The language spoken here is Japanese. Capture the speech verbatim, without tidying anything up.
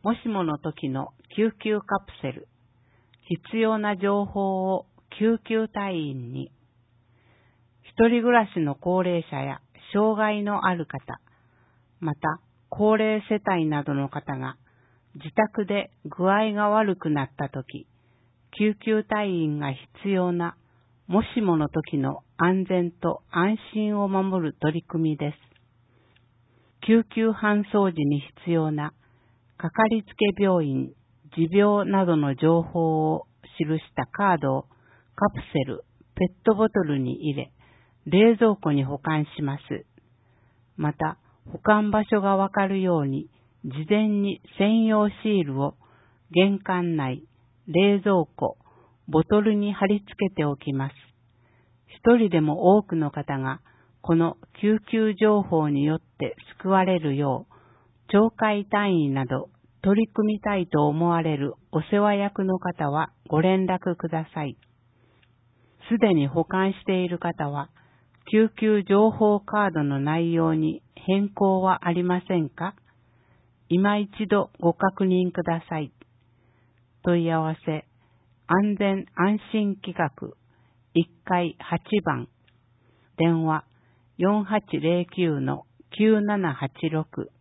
もしもの時の救急カプセル。必要な情報を救急隊員に。一人暮らしの高齢者や障害のある方、また高齢世帯などの方が自宅で具合が悪くなった時、救急隊員が必要なもしもの時の安全と安心を守る取り組みです。救急搬送時に必要なかかりつけ病院、持病などの情報を記したカードをカプセル、ペットボトルに入れ、冷蔵庫に保管します。また、保管場所がわかるように、事前に専用シールを玄関内、冷蔵庫、ボトルに貼り付けておきます。一人でも多くの方が、この救急情報によって救われるよう、町会隊員など取り組みたいと思われるお世話役の方はご連絡ください。すでに保管している方は、救急情報カードの内容に変更はありませんか？今一度ご確認ください。問い合わせ、安全安心企画いっかいはちばん、電話 よんはちゼロきゅうのきゅうななはちろく